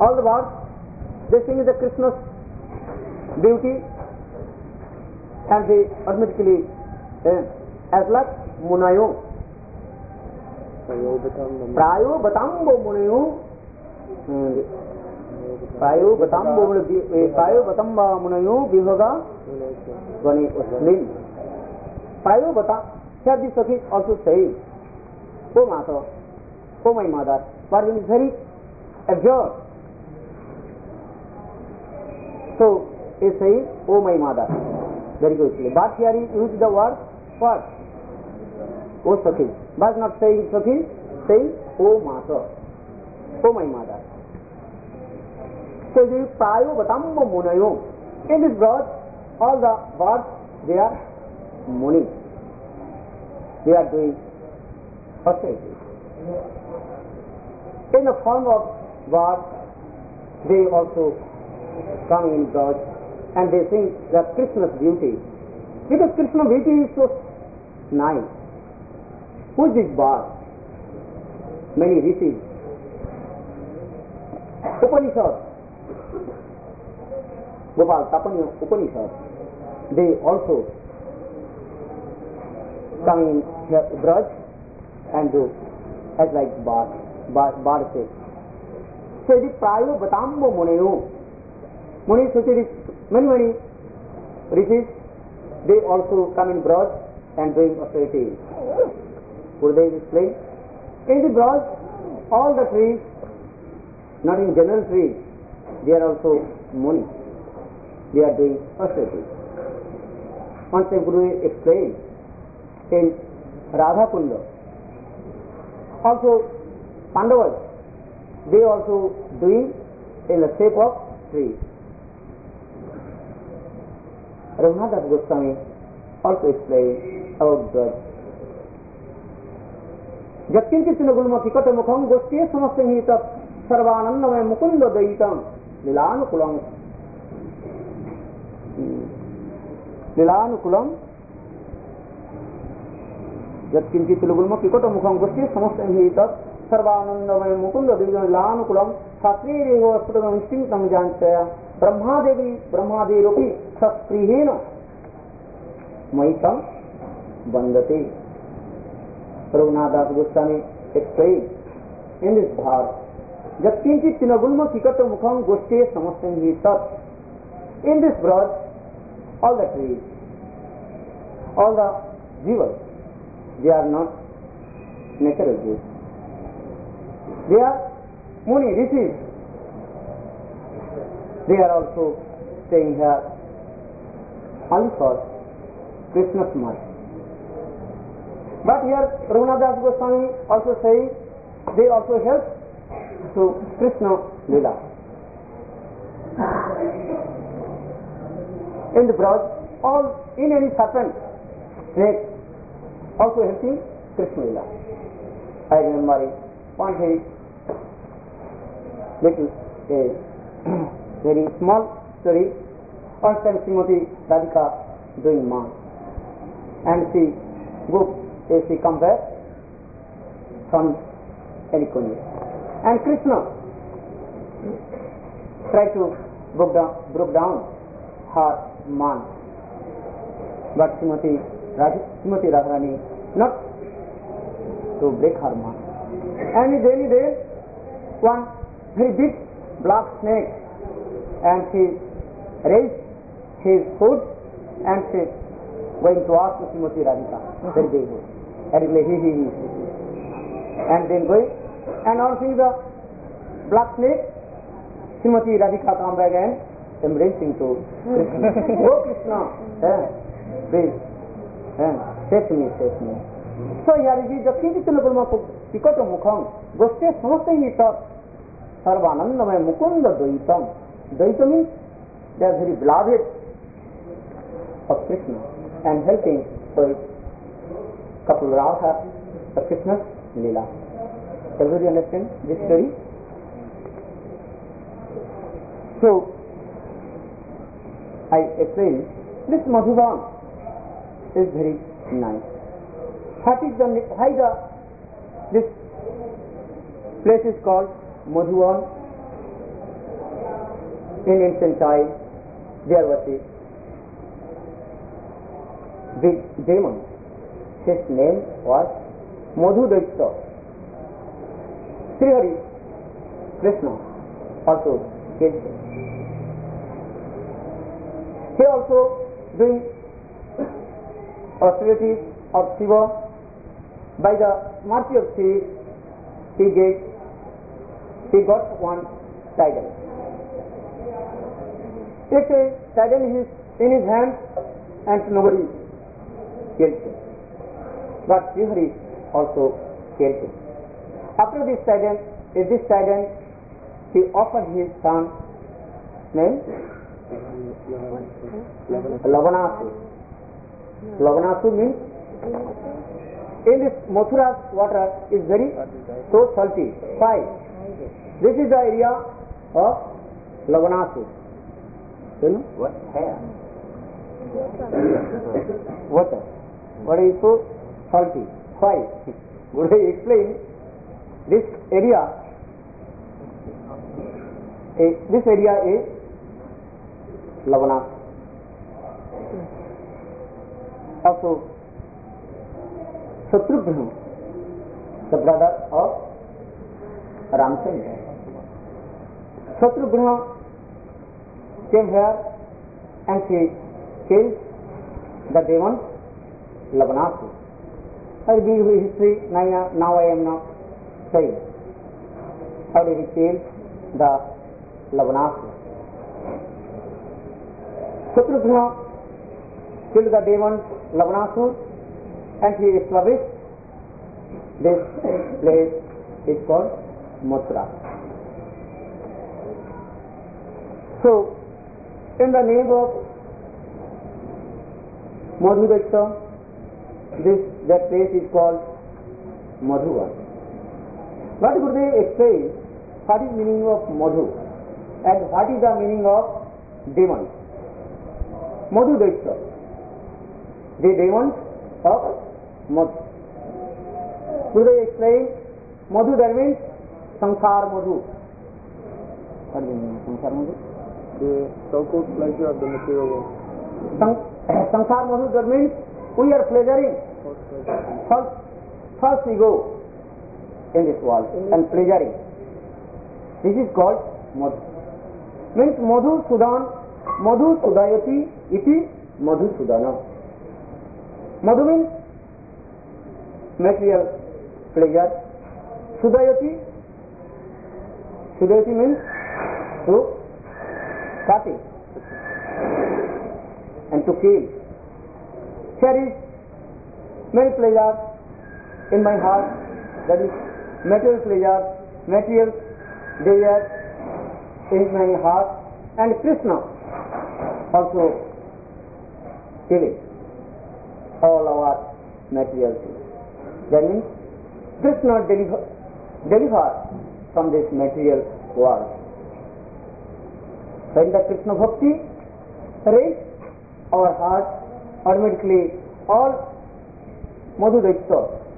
All the birds, they sing the Krishna's beauty, and they automatically as like munayo. Prayo batambo munayo. Prayo batamba munayo bihoga gani usmin. Prayo batam. Here the Sakhi also saying, "Oh Mata, oh my mother," but it is very absurd. So he says, "Oh my mother," very quickly. But here he used the word what? Oh Sakhi. But not saying Sakhi, saying, "Oh Mata, oh my mother." So the Prayo Batambo Munayo. In this verse, all the words they are Muni. They are doing austerity. In the form of God, they also come in God and they sing the Krishna's beauty. Because Krishna's beauty is so nice. Who is this God? Many rishis. Upanishad. Gopal Tapanya Upanishad. They also come in Braj and do as like Bard says. So it is Prayo Batambo Munayo. Muni Suchi, many rishis, they also come in Braj and doing austerity. Would they explain? In the Braj, all the trees, not in general trees, they are also Muni. They are doing austerity. Once the Guru explained, in Radha Kunda, also Pandavas, they also doing in the shape of trees. Raghunath Goswami also explained about that. Jatkinchit Nagulma Kikata Mukham Gostiya Samasangita Sarvanandamaya Mukunda Daitam Lilanukulam Jatkinchit Nagulma Kikata Mukham Gostiya Samasangita Sarvanandamaya Mukunda Daitam Lilanukulam Satri Reho Sudam Instinctam Janchaya Brahmadevi Rupi Sastrihena Maitam Bandate. Raghunath Goswami explained in this bhar, Jatkinchit Tinagulma Kikata Mukham Goshte Samasangita. In this verse, all the trees, all the jivas, they are not natural Jews. They are Muni, rishis. They are also staying here only for Krishna's mercy. But here Raghunath Goswami also saying they also help to Krishna Lila. In the Braj, all in any serpent, snake also helping Krishna Lila. I remember one very little very small story. One time Srimati Radhika doing Maan, and she come back from Elikunya, and Krishna tried to broke down her Maan, but Srimati Radharani not to break her Maan, and then one very big black snake, and she raised his foot and she going to ask Srimati Radhika, very big foot, and and then going and on seeing the black snake, Srimati Radhika come back and embracing to Krishna. Oh Krishna, please, save me. So here it is the Kinchit Nagulma Kikata Mukham Goshte Samasangita Sarvanandamaya Mukunda Daitam. Daitam means they are very beloved of Krishna and helping for Kapil Radha of Krishna's Leela. Everybody understand this story? So, I explain this Madhuban is very nice. This place is called Madhuban? in ancient time there was a big demon. His name was Madhu Daitya. Sri Hari Krishna also killed him. He also doing austerities of Shiva. By the mercy of Shiva, he got one title. It's a title in his hand and nobody killed him. But Sri Hari also killed him. After this title, he offered his son name Lavanasu. Lavanasu means in this Mathura's water is very so salty, fine. This is the area of Lavanasu. You know what? Hair. Water. What is so salty? Fine. Would I explain? This area is Lavanasu. Also, Shatrugna, the brother of Ramchandra. Shatrugna came here and he killed the demon Lavanasu. I will give you history, now I am not saying. How did he kill the Lavanasu? Shatrugna killed the demon Lavanasu and he established this place is called Mathura. So, in the name of Madhu Daitya, that place is called Madhuvan. What could they explain? What is meaning of Madhu and what is the meaning of demon? Madhu Daitya, the demons of Madhu. Could they explain? Madhu, that means Sansar Madhu. What do you mean, Sansar Madhu? The so-called pleasure of the material world. Sansar Madhu, that means we are pleasuring. First we go in this world and pleasuring. This is called Madhu. Means Madhu Sudan, Madhu Sudayati iti Madhu Sudana. Madhu means material pleasure. Sudayati means to cut it and to kill. There is many pleasures in my heart, that is material pleasure, material desire in my heart, and Krishna also killing all our material things. That means Krishna deliver from this material world. When the Krishna Bhakti raise our heart, automatically all Madhu Daitya,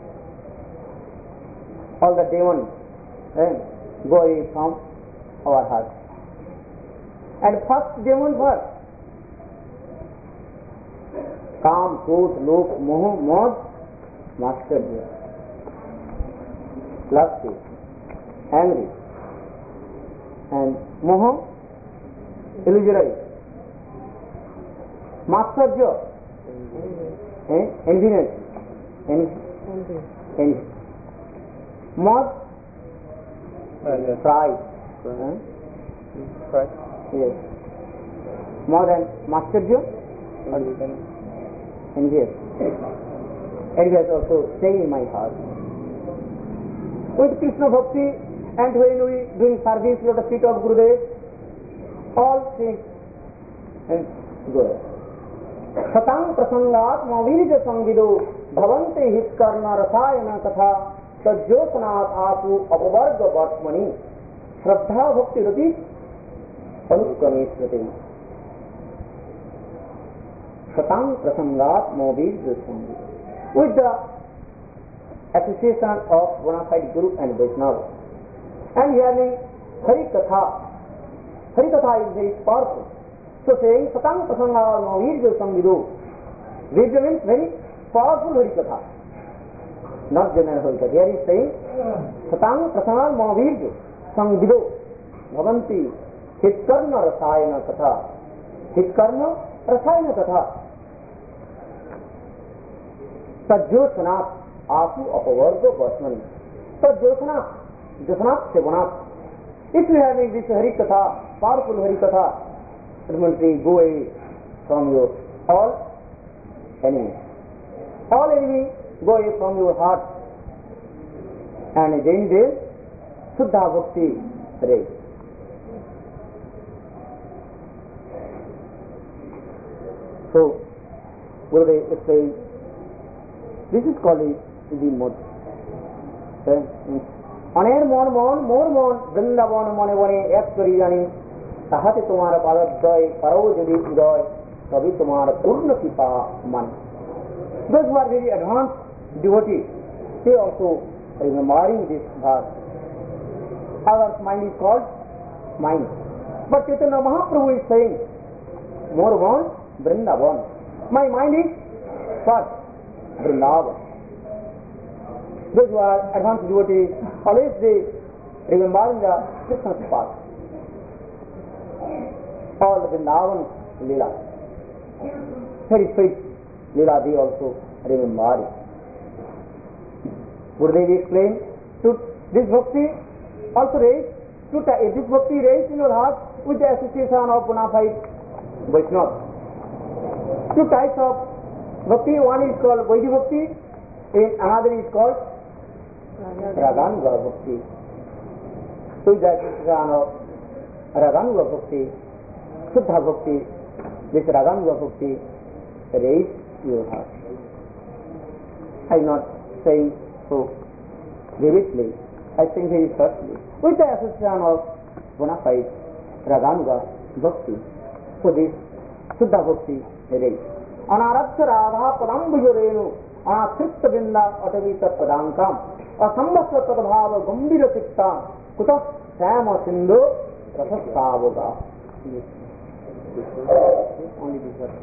all the demons go away from our heart. And first demon was Kam, Krodh, Lobh, Moh, Mad, Matsarya, lusty, angry, and Moh, illusory, Matsarya, enviness, envy, Mad, pride, yes, Mad and Matsarya, envious. Envious also staying in my heart. With Krishna Bhakti and when we doing service at the feet of Gurudev, all things go. Satang prasangat mavirja sangido bhavante hit karna rasayana katha tajyosanat apu apavarga vartmani shraddha bhakti rati anukamesvati. Satang prasangat mavirja sangido. With the association of bona fide Guru and Vaishnava and hearing Hari Katha Harikatha is very powerful. So saying Satang Prasanga no Virya Samvido. Virya means very powerful Harikatha. Not general Harikatha. Here he is saying Satang Prasanga no Virya Samvido. Bhavanti Hitkarna Rasayana Katha. Hitkarna Rasayana Katha. Sajjosana Asu Apavarga Vasmani. Sajjosana Josana Sevana. If you have this Harikatha, powerful Harikatha, it will go away from your all enemies. All enemies go away from your heart. And then there Suddha Bhakti raise. So, Gurudev is saying, this is called the mode. अनेर मन मन मोर मन वृंदावन मने मने एक करी जानी ताहाते तुम्हारा पादद्वय करो यदि उदय तभी तुम्हारा पूर्ण कृपा मन. Those who are very advanced devotees, they also remembering this verse. Our mind is called mind. But Chaitanya Mahaprabhu is saying, more one Vrindavan. My mind is what? Vrindavan. Those who are advanced devotees, always they remembering the Krishna's path. All the Vrindavan Leela. Very sweet Leela they also remember it. Gurudev explained, to this bhakti also raised, this bhakti raised in your heart with the association of bona fide Vaishnava. Two types of bhakti, one is called Vaidhi bhakti, and another is called Raganuga bhakti. So the association of Raganuga bhakti, Suddha bhakti, this Raganuga bhakti raised your heart. I am not saying so vividly, I think very shortly. With the association of bona fide Raganuga bhakti, so this Suddha bhakti raised. Anaratha Radha Padambujurenu Anatripta Vinda Atavita Padankam Asambhasva Tadbhava Gambira Tikta Kuta Sama Sindhu Rasasavoga. Only this verse.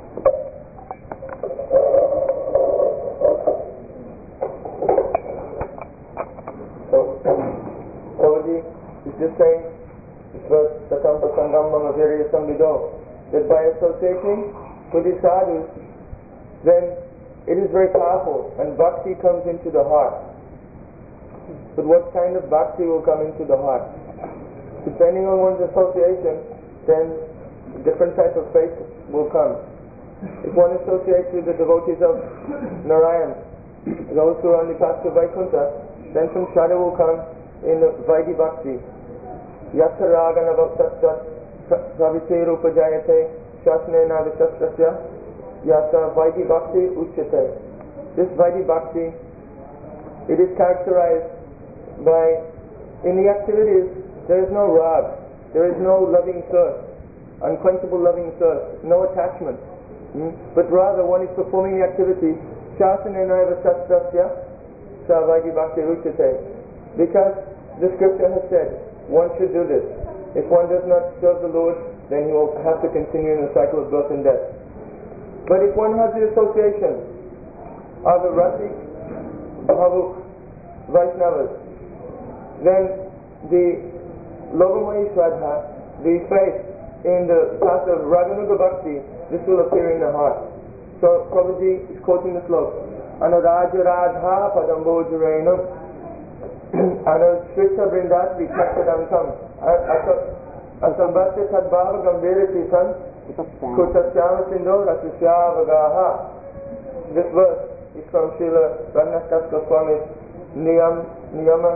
Prabhuji is just saying, this verse, Satam Prasangam Mamavirya Samvido, that by associating with the sadhus, then it is very powerful and bhakti comes into the heart. But what kind of bhakti will come into the heart? Depending on one's association, then different type of faith will come. If one associates with the devotees of Narayan, those who are on the path to Vaikuntha, then some Shraddha will come in the Vaidhi Bhakti. Yatha Ragana Bhaktasya Savite Rupa Jayate Shasnena Vishastasya Yatha Vaidhi Bhakti Uchyate. This Vaidhi Bhakti, it is characterized by, in the activities, there is no rag, there is no loving thirst, unquenchable loving thirst, no attachment. But rather one is performing the activity Shasnena Vishastasya Vaidhi Bhakti Uchyate. Because the scripture has said one should do this. If one does not serve the Lord, then he will have to continue in the cycle of birth and death. But if one has the association of a Rasik, Bhavuk, Vaishnavas, then the Lobamai Shraddha, the faith in the path of Raganuga Bhakti, this will appear in the heart. So Prabhuji is quoting the sloka. Anuraja Radha Padambojurena Anushrita Vrindat Vichakadankam Asambhasya Sadbhava Gambhira Tisan Kutasyama Sindho Rasusyavagaha. This verse is from Srila Raghunath Goswami's Niyama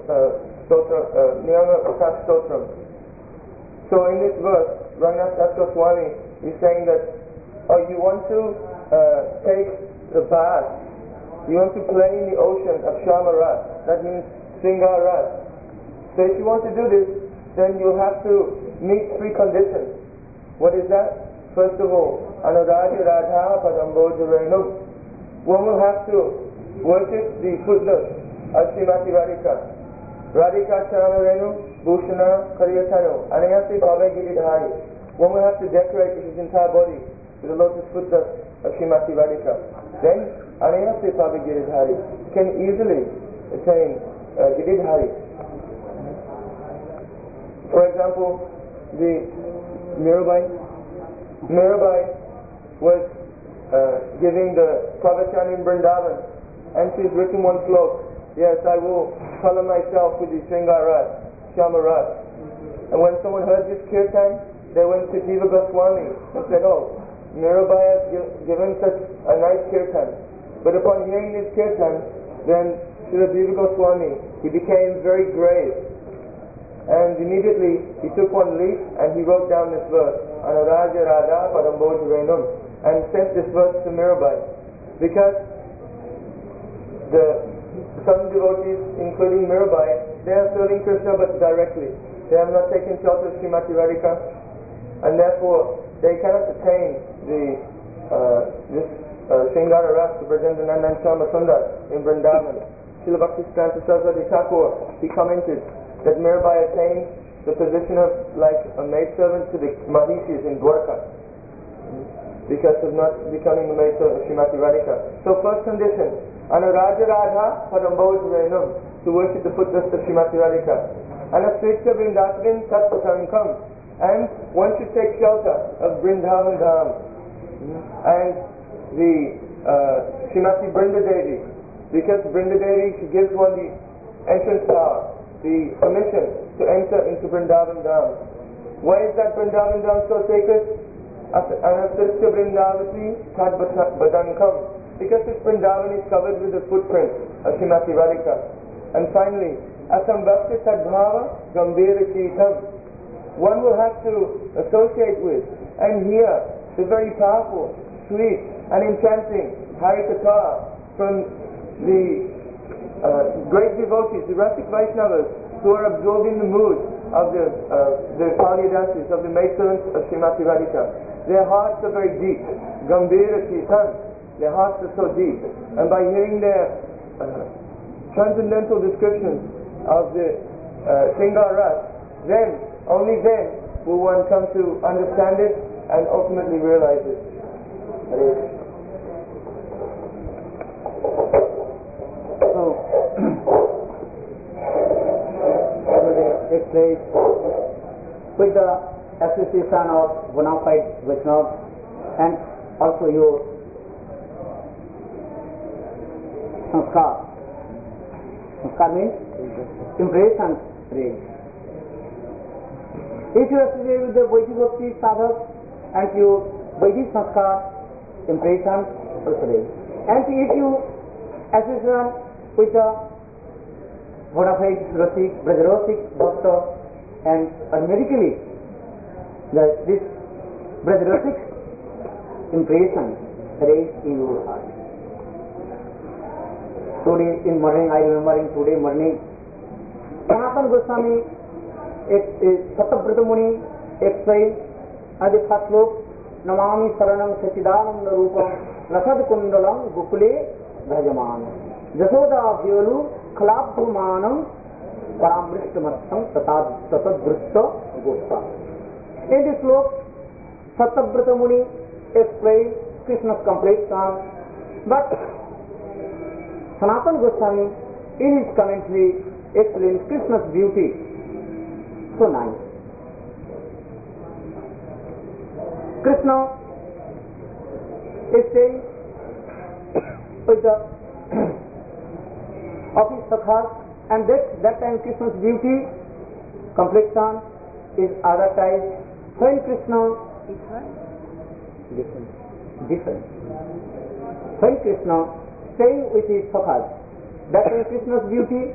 Upas Stotram. So in this verse, Raghunath Goswami is saying that you want to take the bath, you want to play in the ocean of Shama Ras, that means Sringar Ras. So if you want to do this, then you have to meet three conditions. What is that? First of all, Anuraja Radha Padambojurenu. One will have to worship the footloose of Srimati Radhika. Radhika Charana Renu Bhushana Kariyatano Anayasi Bhave Giridhari. One will have to decorate his entire body with the lotus foot dust of Srimati Radhika. Then Anayasi Bhave Giridhari can easily attain Giridhari. For example, the Mirabai was giving the pravachan in Vrindavan, and she's written one slok. Yes, I will color myself with the Sringaras, Shamaras. And when someone heard this kirtan, they went to Jiva Goswami and said, oh, Mirabai has given such a nice kirtan. But upon hearing this kirtan, then Srila Jiva Goswami, he became very grave. And immediately he took one leaf and he wrote down this verse, Anuraja Radha Padamboj Renum, and sent this verse to Mirabai. Because some devotees, including Mirabai, they are serving Krishna but directly. They have not taken shelter of Srimati Radhika, and therefore they cannot attain this Shringara Ras to Brajendra Nandan Shama Sundar in Vrindavan. Srila Bhaktisiddhanta Saraswati Thakur, he commented that Mirabai attained the position of like a maidservant to the Mahishis in Dwarka because of not becoming a maidservant of Srimati Radhika. So first condition, Anuraja Radha Padamboj Renum, to worship the foot dust of Srimati Radhika. Anasrishya Vrindasvin Tat Pasankam, and one should take shelter of Vrindavan Dham. And the Srimati Brinda Devi, because Brinda Devi, she gives one the entrance power, the permission to enter into Vrindavan Dham. Why is that Vrindavan Dham so sacred? Anasrishya Vrindavati Tad Badankam, because this Vrindavan is covered with the footprint of Srimati Radhika. And finally, Asam Bhakti Sadbhava Gambhira Chitam, one will have to associate with and hear the very powerful, sweet and enchanting Harikatha from the great devotees, the rustic Vaishnavas, who are absorbed in the mood of the Palya dances, of the maidservants of Srimati Radhika. Their hearts are very deep. Gambhira Chitam, their hearts are so deep. And by hearing their transcendental descriptions of the Shringara, then, only then, will one come to understand it and ultimately realize it. It says, with the association of bona fide Vaishnava and also your sanskar. Sanskar means impression raised. If you associate with the Vaidhi Bhakti sadhak and your Vaidhi sanskar, impression also raised. And if you associate with the bona fide Rasik, Brajarasik, Bhakta, and medically this Brajarasik impression raised in your heart. Today in morning, I remember in today morning, Sanatana Goswami, Satavrata Muni, explained at the first look, Namami Saranam Sachidananda Rupam, Rasad Kundalam Gukule Bhajaman, Jasoda Vyolu, Kalabhumanam, Paramrishtamasam, Tatadvrista Gospa. In this look, Satavrata Muni explained Krishna's complete song, but Sanatana Goswami in his commentary explains Krishna's beauty so nice. Krishna is saying with the of his sakhas, and that time Krishna's beauty complexion is advertised when Krishna different. When Krishna staying with his sakhas, that time Krishna's beauty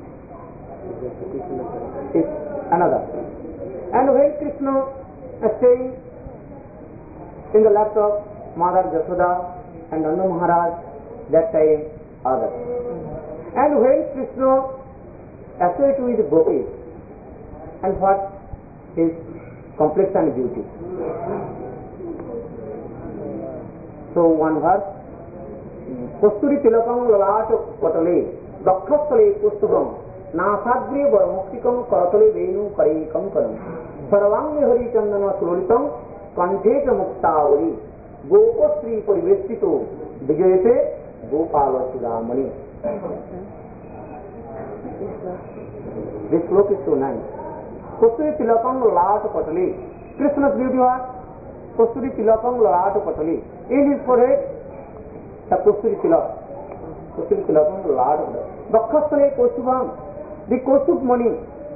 is another. And when Krishna is staying in the laps of Mother Jasoda and Nanda Maharaj, that time other. And when Krishna associates with gopis, and what is complexion beauty. So one verse, Kusturi tilakam lalata patale, dakthastale kustubam, नासाग्रे वरमुक्तिकं करतले वेणु करैकं करं सर्वांगे हरिचंदन सुललितं कंठे च मुक्तावली गोपश्री परिवेष्टितो विजयते गोपाल चूड़ामणि. This sloka is so nice. Kusturi tilakam lalat patali. Krishna's beauty was Kusturi tilakam lalat patali. In his forehead, the Kusturi tilak. Kusturi tilakam lalat patali. Bakhastale Kostubham, the Kostub money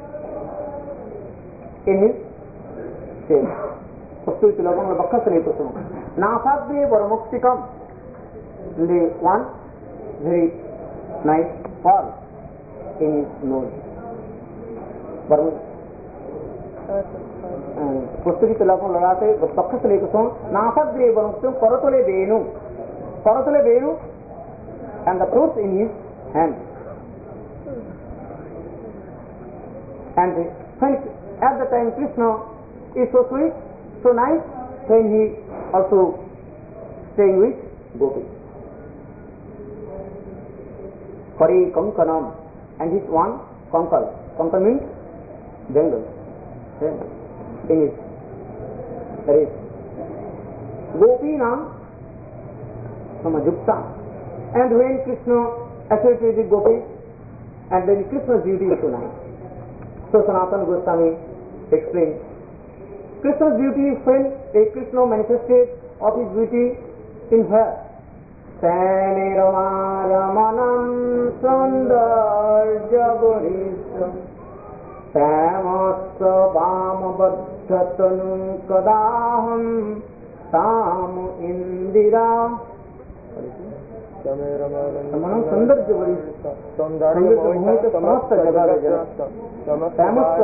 in his face. Kusturi tilakam Bakhastale Kostubham. Nasagre varamuktikam, the one very nice fall in his nose. पुस्तकी तिलक लगाते पक्ष से लेकर नासाग्रे वरुण करतले वेणु and the fruits in his hand. And when at the time Krishna is so sweet, so nice, when he also staying with Gopi. Pari Kankanam, and his one Kankal. Kankal means jungle. In his race. Gopi Nam Samajukta. And when Krishna associated with Gopi, and then Krishna's beauty is so nice. So Sanatana Goswami explains, Krishna's beauty is when Krishna manifested of his beauty in her. Samiramamanam Sundarjagurisam Samasa Vamabhadratanum Kadaham Samu Indira Samanam Sundarjagurisam Sundarjagurisam Samasta Jagaraja Samasta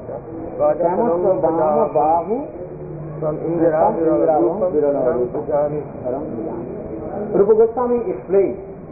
Vamabahu Indira Rupa Goswami explains,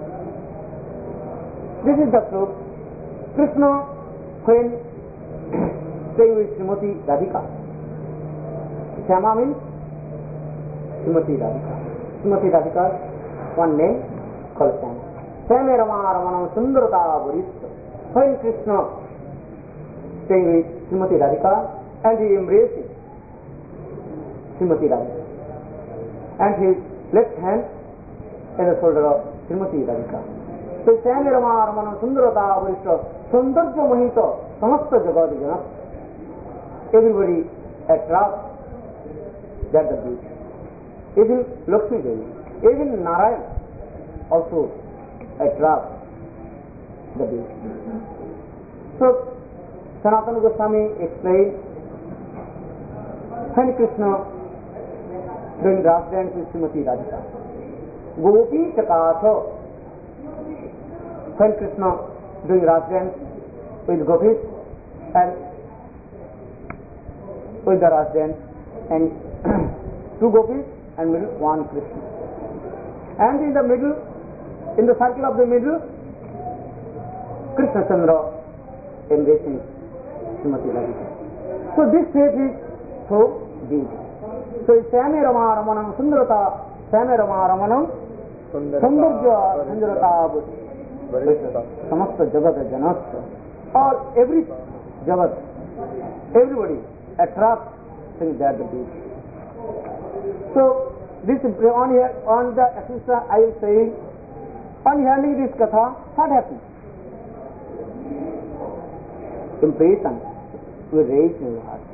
this is the truth. Krishna, when staying with Srimati Radhika, Shama means Srimati Radhika. Srimati Radhika's one name called Shama. Shame Rama Ramanam Sundarata Burista. When Krishna staying with Srimati Radhika and he embraces Srimati Radhika and his left hand in the shoulder of Srimati Radhika. So Shame Rama Ramanam Sundarata Burista Sundarja Mohita Samasta Jagad Jana. Everybody attracts that the beauty. Even Lakshmi Devi, even Narayan also attracts the beauty. So Sanatana Goswami explains, when Krishna doing ras dance with Srimati Radhika, Gopi Chakatha, when Krishna doing ras dance with gopis and with the ras dance and two gopis and middle one Krishna, and in the middle, in the circle of the middle, Krishna Chandra embracing Srimati Radhika. So this shape is so deep. So Shame Rama Ramanam Sundarata Shame Rama Ramanam Sundarja Sundarata Samasta Jagat Janasta. All every Jagat, everybody attracts things that the beauty. So this on the Asisa I will say, on hearing this katha, what happens? Impression will raise in your heart.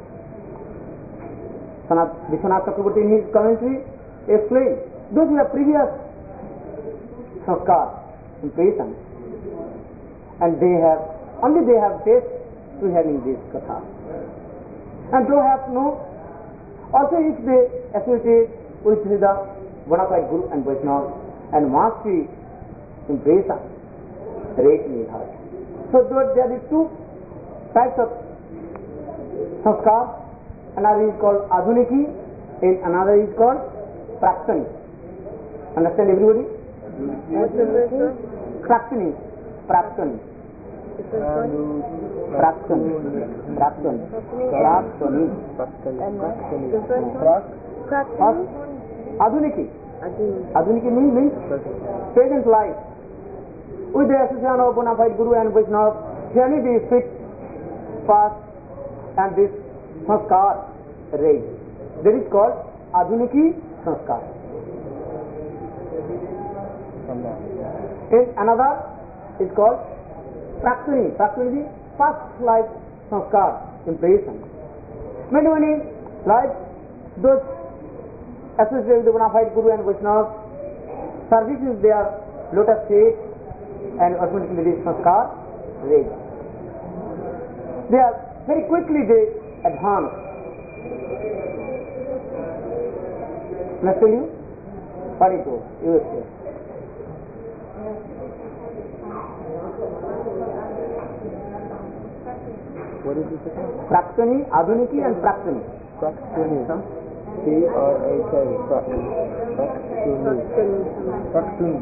Vishwanath Chakravarti in his commentary explains, those who have previous sanskar, impression, and they have taste to hearing this katha. And those have no, also if they associate with the bona fide Guru and Vaishnava and mastery, impression, raise in your heart. So there are two types of sanskar. Another is called Adhuniki and another is called Praktani. Understand everybody? Praktani. Praktani. Praktani. Praktani. Praktani. Adhuniki. Adhuniki means present life. With the association of bona fide Guru and Vaishnava continually be fit, fast, and this sanskar raised. That is called adhuniki sanskar. In another is called praktuni. Praktuni is past life sanskar, impression. Many like those associated with the bona fide Guru and Vaishnava, services their lotus feet and automatically this sanskar raised. They are very quickly they advance. Let's tell you what it was. You will see. What is it? Praktuni, Adhuniki and Praktuni. Praktuni. P-R-A-K. Praktuni. Praktuni.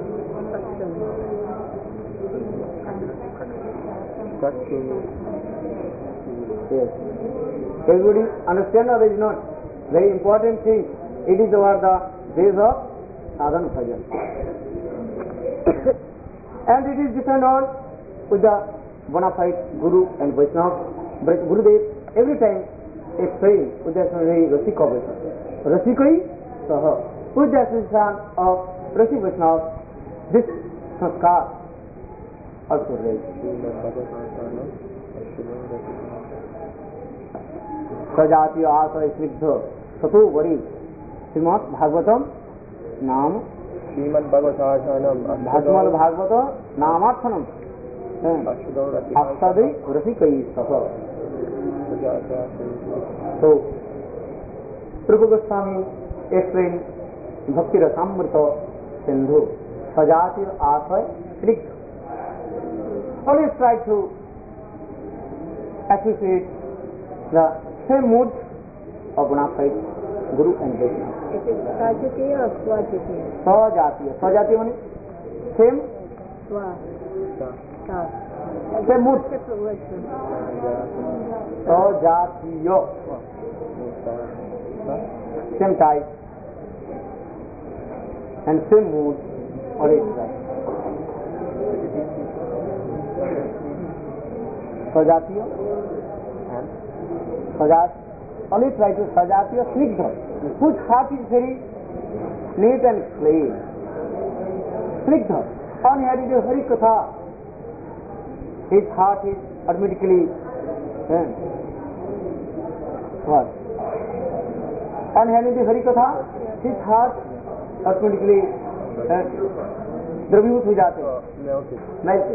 Praktuni. Yes. Everybody understand or is not? Very important thing. It is over the days of sadhana bhajan. And it is depend on with the bona fide Guru and Vaishnava. But Gurudev every time explain with the Rasika Vaishnava. Rasikai Saha. With the association of Rasik Vaishnava, this sanskar also raised. Sajatiya Asa Snigdha Sato Vari Srimad Bhagavatam Nam Srimad Bhagavatam Namarthanam Aksadai Rasikai Saha. So Prabhu Goswami explained Bhakti Rasamrita Sindhu Sajatir Asay Snigdha. Always try to associate the same mood of bona fide Guru and Vaishnava. Is it Sajatiya or Swajatiya? Sajatiya. Sajatiya means same. Swa. Same mood. Separate words. Sajatiya. Same type and same mood. Always right. Sajatiya and Sajat. Always try to Sajatiya Snigdha, whose heart is very neat and clean. Snigdha. On hearing the Hari Katha, his heart is automatically what? On hearing the Hari Katha, his heart automatically द्रवीभूत हो जाते हैं, melted.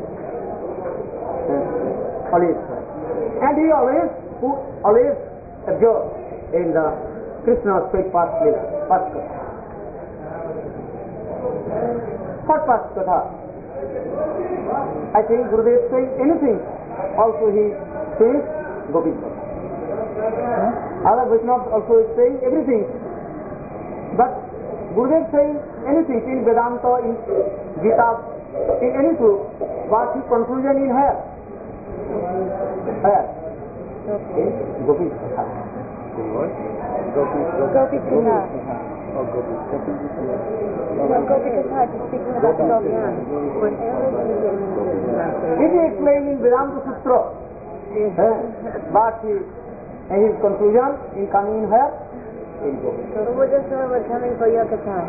Always. And he always observe in the Krishna's great past Leela, past Katha. What past Katha? I think Gurudev saying anything, also he says Govinda. Other Vaishnavas also is saying everything. But Gurudev saying anything in Vedanta, in Gita, in any truth, what his conclusion in here? Here. In Gopi Katha. What? Gopi Katha. Oh, Gopi. Gopi Katha is speaking about Gopyan. It is explained in Vedanta Sutra. But his conclusion in coming in here, in Gopi. So the Buddhists were coming for your Katha.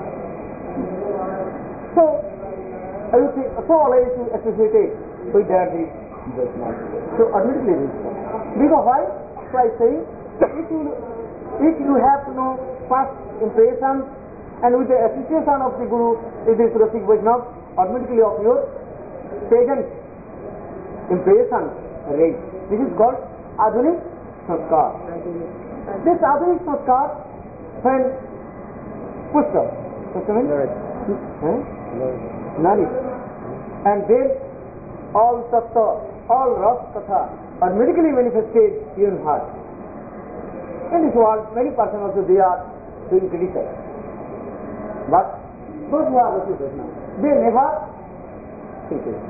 So, I would say, so always to associate it with that is so admittedly because why? So I say, if you have to know past impressions and with the association of the Guru, it is Rasik Vaishnava, automatically of your present impression raised. This is called Adhunik Sanskar. This Adhunik Sanskar, when Pushta means nourished, and then all Tattva, all Ras Katha are medically manifested in heart. In this world, many persons also they are doing criticize. But those who are Rasik Vaishnava, they never think it.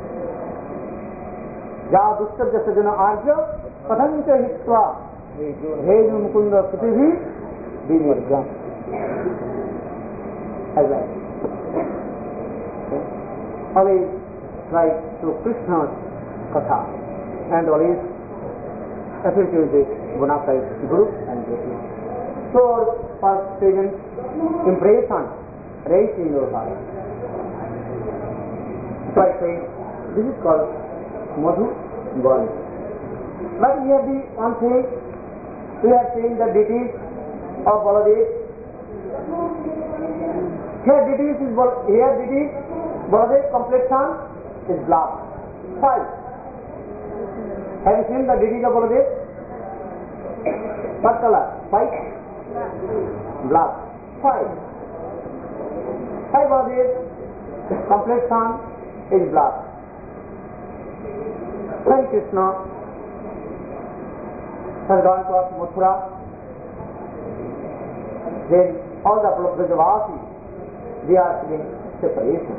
Ja Dushta Jasajana Arja Pathancha Hittva Heju Mukunda Prithvi Vinirjam. As I always try to Krishna's Katha. and always associate with bona fide Guru and Guru. So our first present impression raised in your heart. So I say this is called Madhu Bal. But here the one thing we have seen the deities of Baladev. Here deities Baladev complexion is black. Why? Have you seen the deities of Baladev? What color? White? Black. Why? Why Baladev complexion is black? When Krishna has gone to Mathura, then all the Brajavasis, they are feeling separation.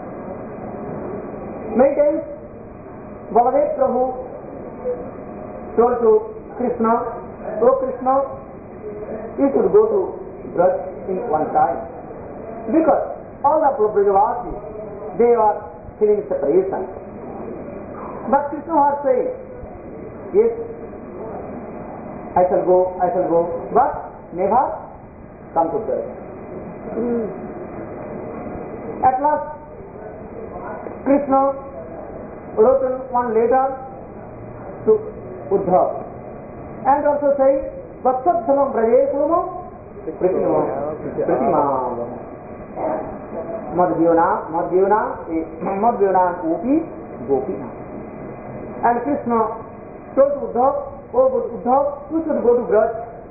Many times Baladev Prabhu told to Krishna, "Oh Krishna, you should go to Braj in one time." Because all the Brajavasis, they are feeling separation. But Krishna was saying, "Yes, I shall go, but never come to Braj." At last, Krishna wrote one letter to Uddhav and also saying, "Vatsatsalam Braje Kurma Pratimam Madhyona Upi Gopina." And Krishna told to Uddhav, "Oh Uddhav, you should go to Braj.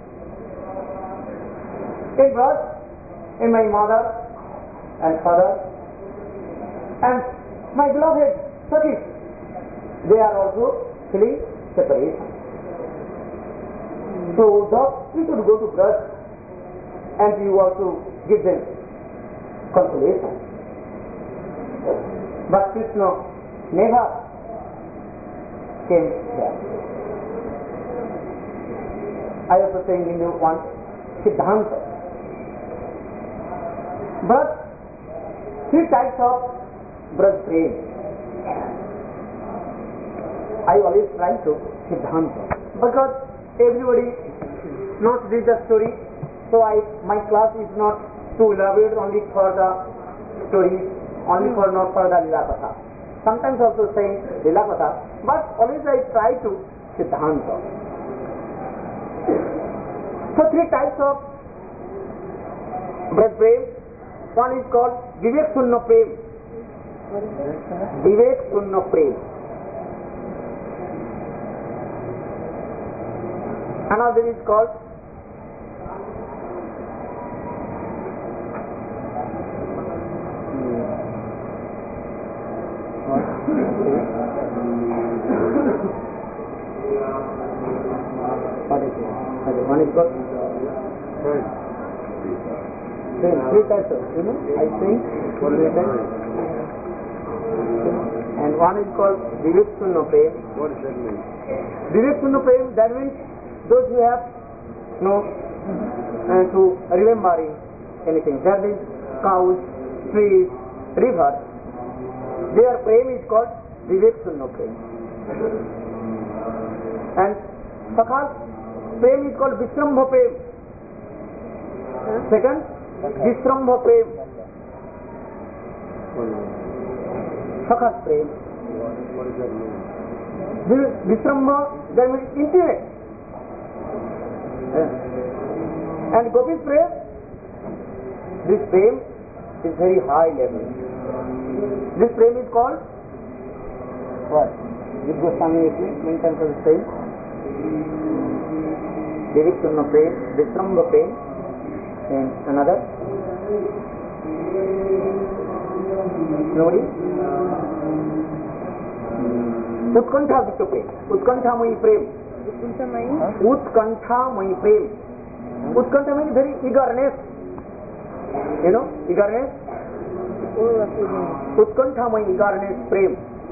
In Braj, in my mother and father and my beloved Sakhi, they are also feeling separation. So Uddhav, you should go to Braj and you also give them consolation." But Krishna never came there. I also saying in you one Siddhanta. But three types of Braj prem. I always try to Siddhanta because everybody knows this story. So my class is not to elaborate only for the stories, not for the Lila Katha. Sometimes also saying Lila Katha, but always I try to Siddhanta. So three types of Braj prem. One is called Vivek Sunna Prem. Vivek Sunna Prem. Another is called one is called three types of, I think, and one is called Vivek Sunna Prem. What does that mean? Vivek Sunna Prem, that means those who have no to remembering anything. That means cows, trees, rivers. Their prem is called Vivek Sunna Prem. And Sakha's prem is called Vishrambha Prem. Second, Vishrambha Prem. Sakha's prem. What does that mean? Vishrambha, that means intimate. And Gopi's prem, this prem is very high level. This prem is called what? With Goswami many times of the same. Vivek Sunna Prem, Vishrambha Prem, and another. Nobody? Utkantha Vikta Prem. Utkantha Mayi Prem. Utkantha Mayi Prem. Utkantha means very eagerness. You know, eagerness. Utkantha Mayi eagerness Prem.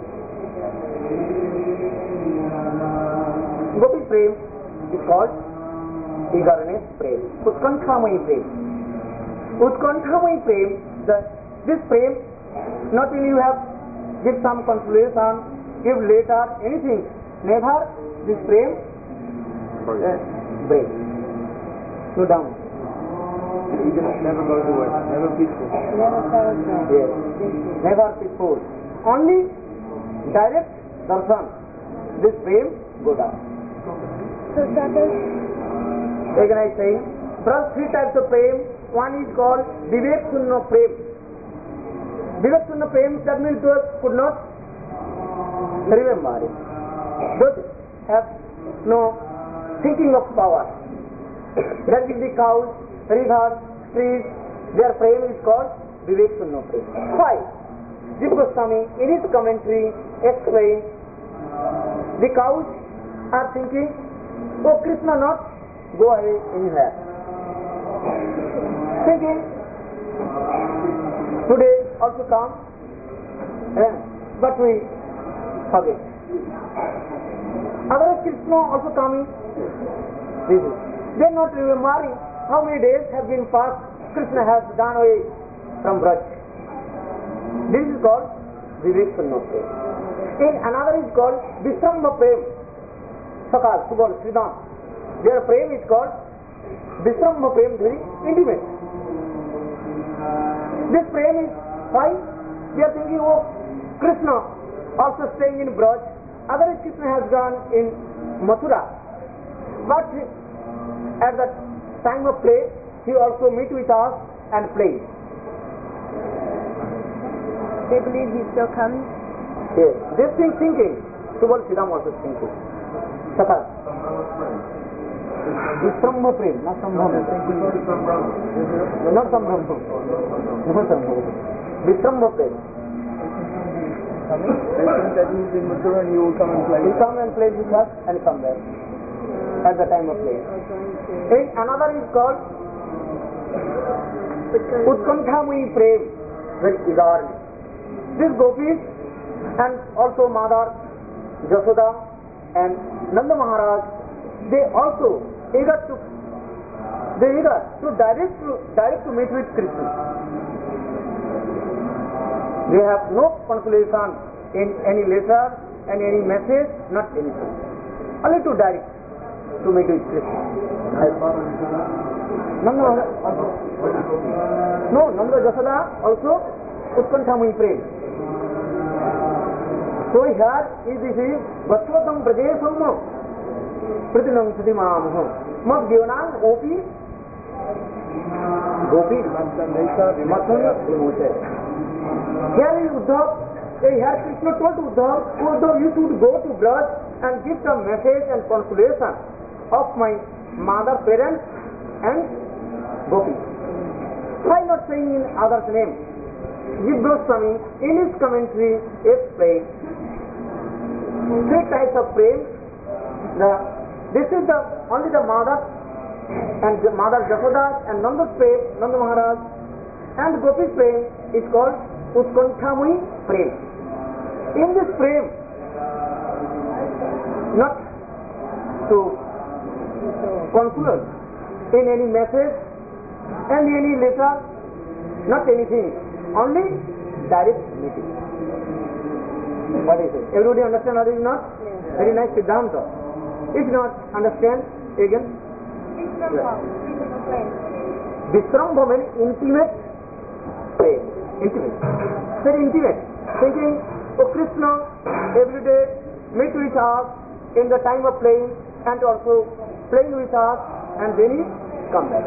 Gopi Prem is called eagerness Prem. Utkantha Mayi Prem. Utkantha Mayi Prem. This Prem, not only you have give some consolation, give later, anything, never this frame breaks. Go down. You can never go to it, never peaceful. Never satisfied. Yes. Never peaceful. Only direct darshan. This frame go down. So that is Again I say, Brother, three types of frame. One is called Vivek Sunna frame. Vivek Sunna frame, that means those could not remember it. Those have no thinking of power. That is the cows, rivers, trees, their frame is called Vivek Sunna frame. Why? Jiva Goswami in his commentary explains the cows are thinking, oh Krishna not go away anywhere. Thinking, today also come, but we forget. Otherwise Krishna also coming. They are not remembering how many days have been passed. Krishna has gone away from Braj. This is called Vivek Sunna Prem. In another is called Visramba Prem. Sakal, Subal, Sridham. Their frame is called Visramba Prem, very intimate. This frame is why they are thinking of Krishna also staying in Braj. Otherwise Krishna has gone in Mathura. But at the time of play, he also meet with us and play. they believe he still comes. Yes, they think thinking. Subal Siddham also thinking. Sakal. Visramba Prem, not Sambham. Not Sambham. Not Sambham. Visramba Prem. They think that he's in Mathura and he will come and play. He come and play with us and come there at the time of play. And another is called Utkanthamuni Prem, very eagerly. These gopis and also Mother Jasoda and Nanda Maharaj, they also eager to direct to meet with Krishna. They have no consolation in any letter and any message, not anything. Only to direct to meet with Krishna. Nanda Jasoda also Utkanthamuni Prem. So here is this is Vatsvatam Prajesam Pratinam Sudimamaham Mad Gyanan Opi Gopi Matana Vimose. Here is Uddhav, here Krishna told Uddhav, Uddhav, you should go to Braj and give the message and consolation of my mother, parents and Gopi. Why not saying in others' name? Jiva Goswami in his commentary explains three types of prem. This is only the mother and the Mother Jasoda and Nanda Maharaj, and Gopi's prem is called Utkanthamuni Prem. In this prem, not to console in any message and any letter, not anything, only direct meeting. What is it? Everybody understand or is not? Yes. Very nice Siddhanta. If not understand, again. Visrambha means intimate prayer. Intimate. Very intimate. Thinking, oh Krishna, every day meet with us in the time of playing and also playing with us and then he come back.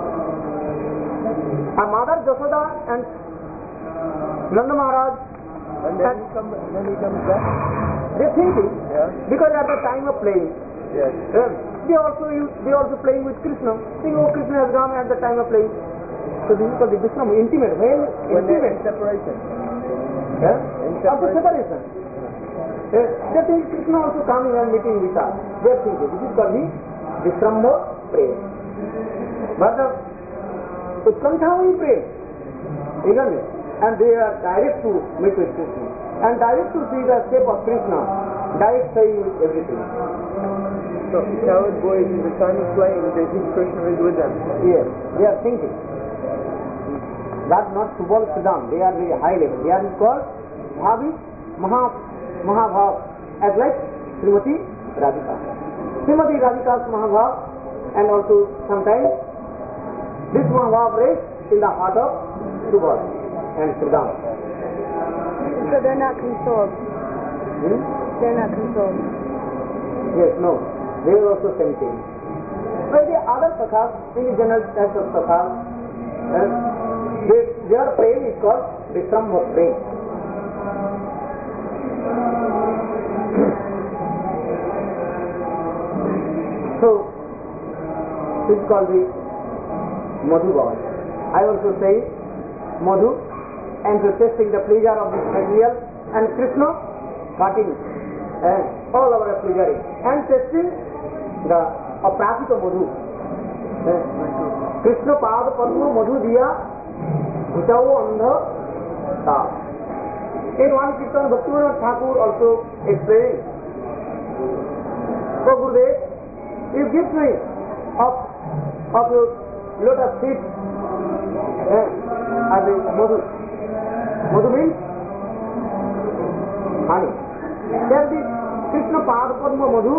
Our Mother Jasoda and Nanda Maharaj, And then he comes back? they're thinking, Yeah. because at the time of playing, Yes. they also playing with Krishna. Think, oh Krishna has gone at the time of playing. So this is called the Visram, intimate, very When they're in intimate. separation. Yeah? In After separation. separation. They think Krishna also coming and meeting with us. They are thinking, this is called the Visrambha Prem. But the Utkanthamuni Prem, isn't it? And they are direct to meet with Krishna. And direct to see the step of Krishna. Direct saying everything. So coward boys in the time of playing, they think Krishna is with them. Yes, they are thinking. That's not Subal Siddham. They are very high level. They are called Bhavi Mahabhav. As like Srimati Radhika. Srimati Radhika's Mahabhav, and also sometimes this Mahabhav rests in the heart of Subhas and Sridham. So they're not consoled. They're not consoled. Yes, no. They are also sentient. But the other Sakhas, in the general sense of Sakhas, their prem is called Vishram Prem. So, this is called the Madhu Bhav. I also say Madhu, and so tasting the pleasure of this material, and Krishna cutting all our pleasure and tasting the aprapita Madhu. Krishna Pada Padma Madhu Diya Bhutao Andha Ta. In one Kirtan, Bhaktivinoda Thakur also explained, "O Gurudev, you give me of your lotus feet as a Madhu. Madhu means honey. Then the Krishna Pada Padma Madhu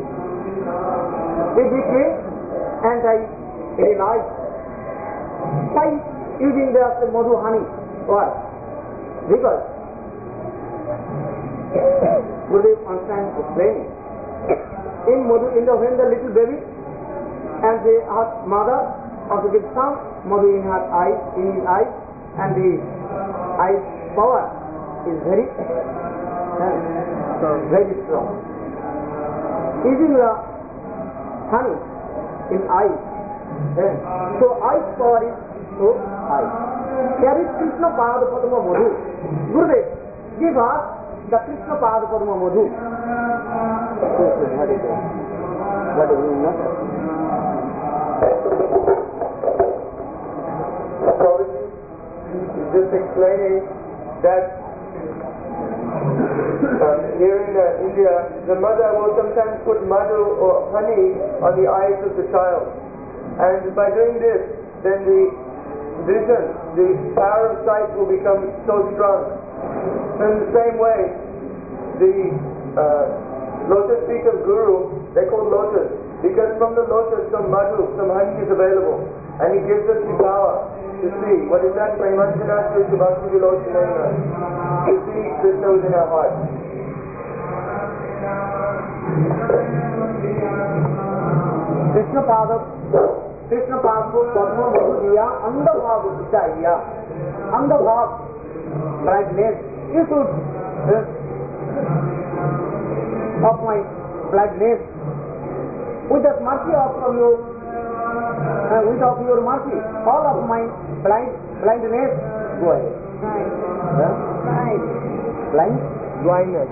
is with me, and I realize why using the Madhu honey. Why? Because Gurudev constantly explaining in Madhu, when the little baby and the mother also gives some Madhu in his eyes, and the eye power is very strong. Using the honey in eyes, so eye power is so high. There is Krishna Pada Padma Madhu. Gurudev, give us the Krishna Pada Padma Madhu. What is it? Prabhuji is just explaining that here in India, the mother will sometimes put madhu or honey on the eyes of the child, and by doing this, then the vision, the power of sight will become so strong. So in the same way, the lotus feet of Guru, they're called lotus, because from the lotus some madhu, some honey is available, and he gives us the power to see. What is that? Praimanjana Subhakti Vilochana, to see Krishna within our heart. Krishna Pada Padma Madhu Diya Andabhav Uchaiya. Andabhav, brightness. You should of my blindness, with the mercy of your mercy, all of my blindness go away. Blindness.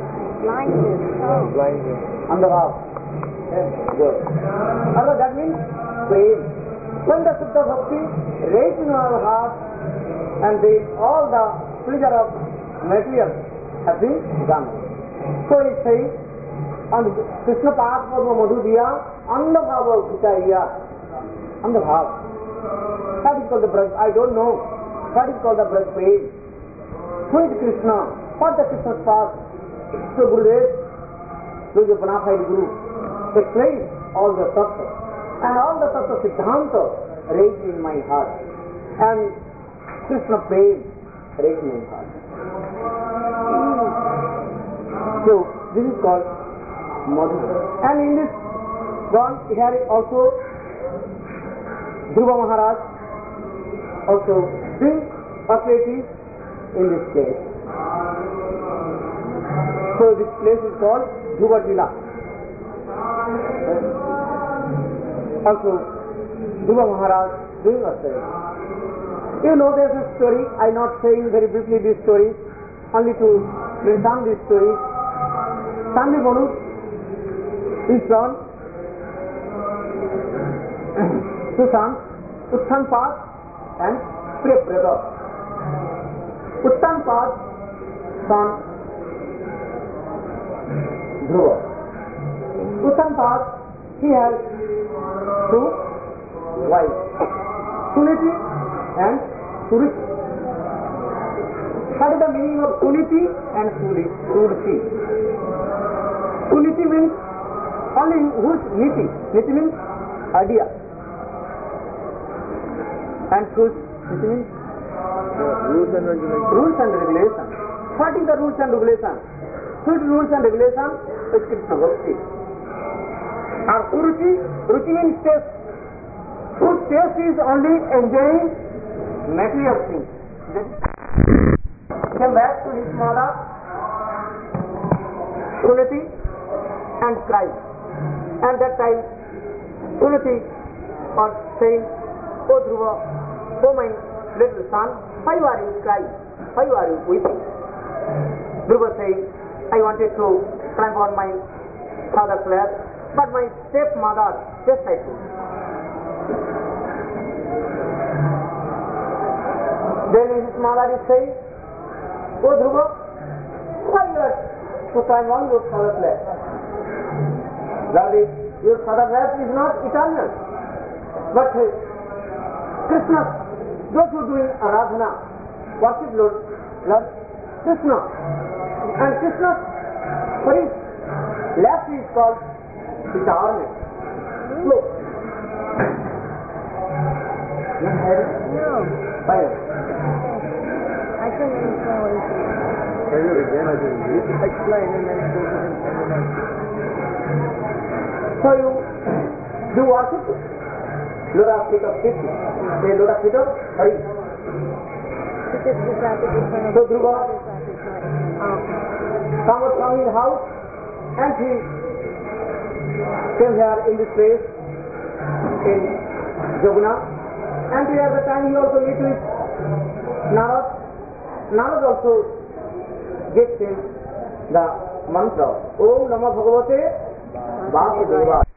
Andabhav. Good. That means prem. When the Siddha Bhakti raised in our heart, and all the pleasure of material has been done. So it says, and Krishna Pada Padma Madhu Diya Andabhava Uchaiya. Andabhav. That is called the breath. I don't know. That is called the breath pain. Who is Krishna? What the Krishna's path? So Gurudev, who is a bona fide Guru, explains all the tattva, and all the tattva siddhanta raised in my heart, and Krishna pain raised in my heart. So this is called Madhu. And in this one, here also Dhruva Maharaj also brings facilities in this place. So this place is called Dhruva Jila. Also Dhruva Maharaj doing a service. You know there's a story. I'm not saying very briefly this story, only to present this story. Sandi Manu, his son, two sons, Uttanpad and Priyaprata. Uttanpad, son Dhruva. Uttanpad, he has two wives, Suniti and Suriti. What is the meaning of Suniti and Suriti? Kuniti means only whose niti. Niti means idea. And whose niti means rules and regulations. Rules and regulations. What is the rules and regulations? Whose rules and regulations? Is Krishna Bhakti. Or Kuruchi, Ruchi means taste. Whose taste is only enjoying material things. Came back to his mother, Kunati, and cried. And that time, Kunati was saying, "O Dhruva, O my little son, why are you crying? Why are you weeping?" Dhruva saying, "I wanted to climb on my father's lap, but my stepmother chastised me." Then his mother is saying, "O Dhruva, why you are to climb on your father's lap? That is, your father's lap is not eternal. But Krishna, those who doing Aradhana, worship Lord Krishna. And Krishna, for his lap is called eternal. Look. You heard it? No. Why? I couldn't understand what he said. Tell you again, I didn't. You explain and then go to him and then So you do worship Lord of feet of Krishna. Say Lord of feet of Hari. Because his lap is eternal. So Dhruva His lap is not. come out from his house and he came here in this place in Jaguna, and at the time he also meet with Narad. Narad also gave him the mantra Om Namah Bhagavate Vasudevaya.